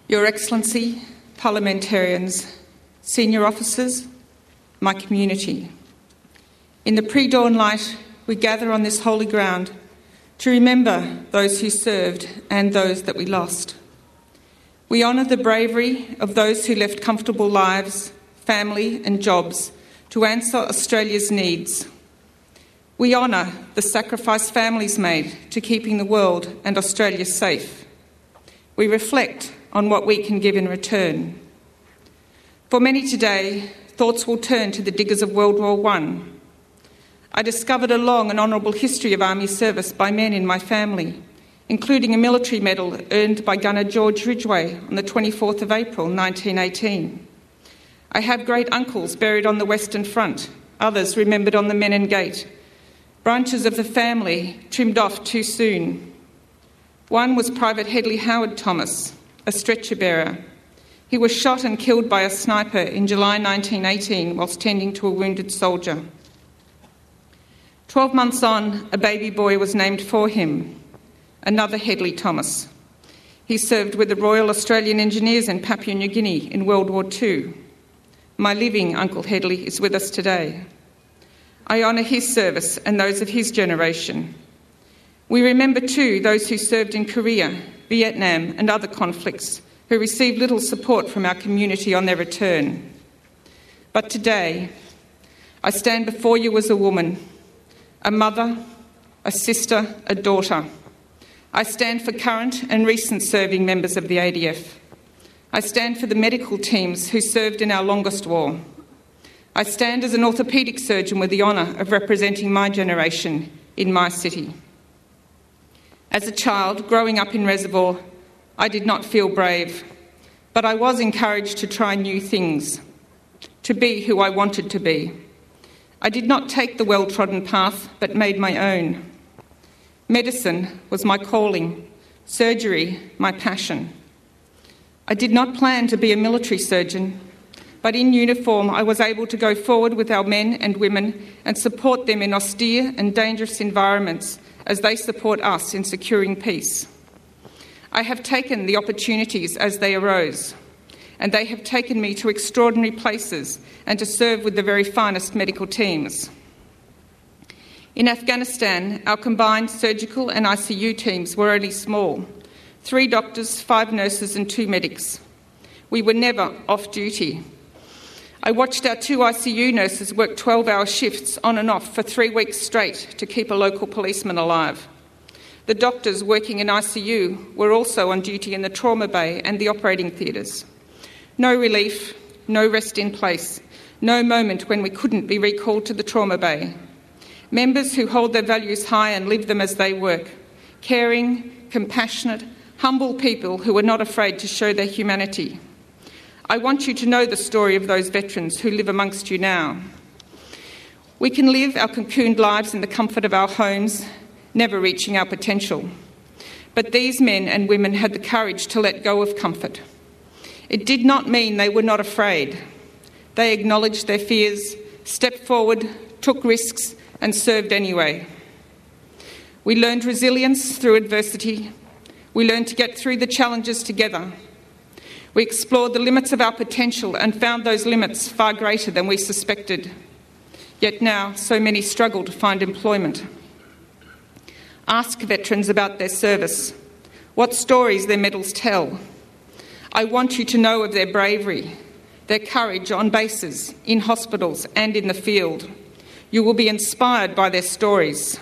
Your Excellency, parliamentarians, senior officers, my community. In the pre-dawn light, we gather on this holy ground to remember those who served and those that we lost. We honour the bravery of those who left comfortable lives, family and jobs to answer Australia's needs. We honour the sacrifice families made to keeping the world and Australia safe. We reflect on what we can give in return. For many today, thoughts will turn to the diggers of World War I. I discovered a long and honourable history of Army service by men in my family, including a military medal earned by Gunner George Ridgway on the 24th of April 1918. I have great uncles buried on the Western Front, others remembered on the Menin Gate, branches of the family trimmed off too soon. One was Private Hedley Howard Thomas, a stretcher bearer. He was shot and killed by a sniper in July 1918 whilst tending to a wounded soldier. 12 months on, a baby boy was named for him, another Hedley Thomas. He served with the Royal Australian Engineers in Papua New Guinea in World War II. My living Uncle Hedley is with us today. I honour his service and those of his generation. We remember too those who served in Korea, Vietnam and other conflicts who received little support from our community on their return. But today, I stand before you as a woman, a mother, a sister, a daughter. I stand for current and recent serving members of the ADF. I stand for the medical teams who served in our longest war. I stand as an orthopaedic surgeon with the honour of representing my generation in my city. As a child growing up in Reservoir, I did not feel brave, but I was encouraged to try new things, to be who I wanted to be. I did not take the well-trodden path, but made my own. Medicine was my calling, surgery my passion. I did not plan to be a military surgeon, but in uniform I was able to go forward with our men and women and support them in austere and dangerous environments as they support us in securing peace. I have taken the opportunities as they arose, and they have taken me to extraordinary places and to serve with the very finest medical teams. In Afghanistan, our combined surgical and ICU teams were only small, 3 doctors, 5 nurses and 2 medics. We were never off duty. I watched our 2 ICU nurses work 12-hour shifts on and off for 3 weeks straight to keep a local policeman alive. The doctors working in ICU were also on duty in the trauma bay and the operating theatres. No relief, no rest in place, no moment when we couldn't be recalled to the trauma bay. Members who hold their values high and live them as they work. Caring, compassionate, humble people who are not afraid to show their humanity. I want you to know the story of those veterans who live amongst you now. We can live our cocooned lives in the comfort of our homes, never reaching our potential. But these men and women had the courage to let go of comfort. It did not mean they were not afraid. They acknowledged their fears, stepped forward, took risks, and served anyway. We learned resilience through adversity. We learned to get through the challenges together. We explored the limits of our potential and found those limits far greater than we suspected. Yet now, so many struggle to find employment. Ask veterans about their service, what stories their medals tell. I want you to know of their bravery, their courage on bases, in hospitals and in the field. You will be inspired by their stories.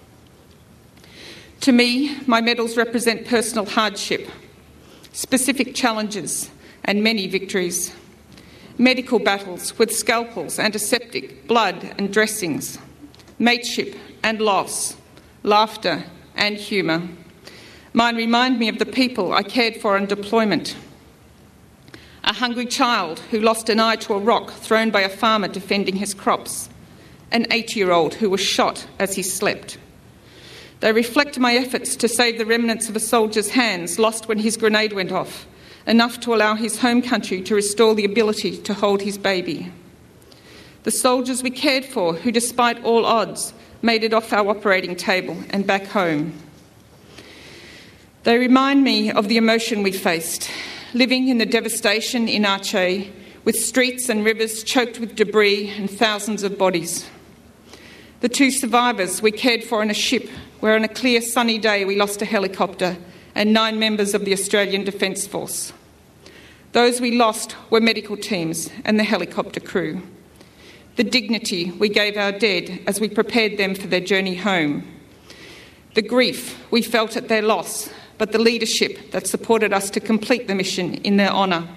To me, my medals represent personal hardship, specific challenges and many victories. Medical battles with scalpels, antiseptic, blood and dressings. Mateship and loss. Laughter and humour. Mine remind me of the people I cared for on deployment. A hungry child who lost an eye to a rock thrown by a farmer defending his crops. An 8-year-old who was shot as he slept. They reflect my efforts to save the remnants of a soldier's hands lost when his grenade went off, enough to allow his home country to restore the ability to hold his baby. The soldiers we cared for who, despite all odds, made it off our operating table and back home. They remind me of the emotion we faced, living in the devastation in Aceh, with streets and rivers choked with debris and thousands of bodies. The 2 survivors we cared for in a ship where on a clear sunny day we lost a helicopter and 9 members of the Australian Defence Force. Those we lost were medical teams and the helicopter crew. The dignity we gave our dead as we prepared them for their journey home. The grief we felt at their loss, but the leadership that supported us to complete the mission in their honour.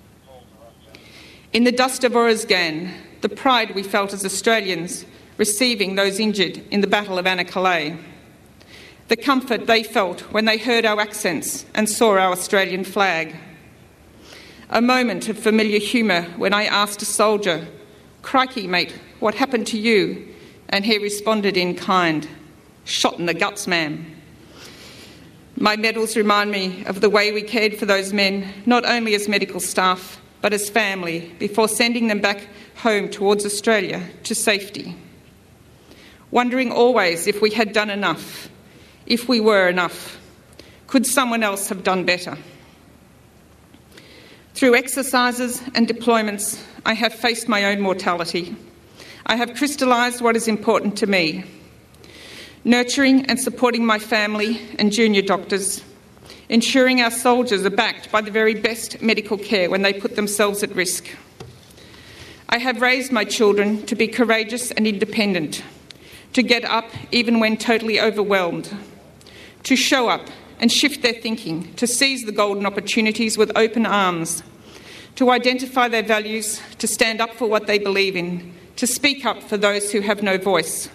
In the dust of Oruzgan, the pride we felt as Australians receiving those injured in the Battle of Anna Calais. The comfort they felt when they heard our accents and saw our Australian flag. A moment of familiar humour when I asked a soldier, "Crikey, mate, what happened to you?" And he responded in kind, "Shot in the guts, ma'am." My medals remind me of the way we cared for those men, not only as medical staff, but as family, before sending them back home towards Australia to safety. Wondering always if we had done enough, if we were enough. Could someone else have done better? Through exercises and deployments, I have faced my own mortality. I have crystallised what is important to me. Nurturing and supporting my family and junior doctors, ensuring our soldiers are backed by the very best medical care when they put themselves at risk. I have raised my children to be courageous and independent, to get up even when totally overwhelmed, to show up and shift their thinking, to seize the golden opportunities with open arms, to identify their values, to stand up for what they believe in, to speak up for those who have no voice.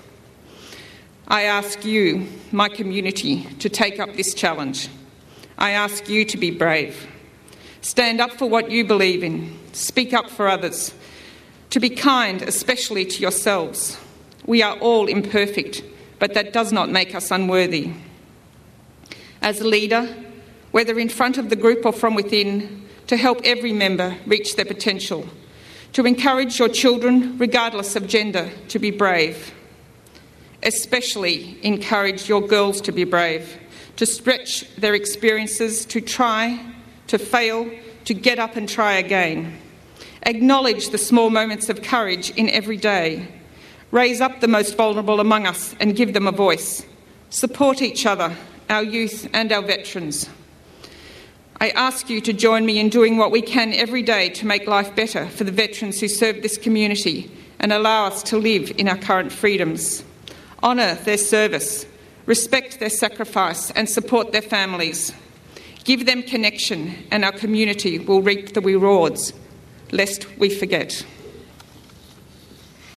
I ask you, my community, to take up this challenge. I ask you to be brave. Stand up for what you believe in. Speak up for others. To be kind, especially to yourselves. We are all imperfect, but that does not make us unworthy. As a leader, whether in front of the group or from within, to help every member reach their potential, to encourage your children, regardless of gender, to be brave. Especially encourage your girls to be brave, to stretch their experiences, to try, to fail, to get up and try again. Acknowledge the small moments of courage in every day. Raise up the most vulnerable among us and give them a voice. Support each other, our youth and our veterans. I ask you to join me in doing what we can every day to make life better for the veterans who serve this community and allow us to live in our current freedoms. Honour their service, respect their sacrifice and support their families. Give them connection and our community will reap the rewards, lest we forget.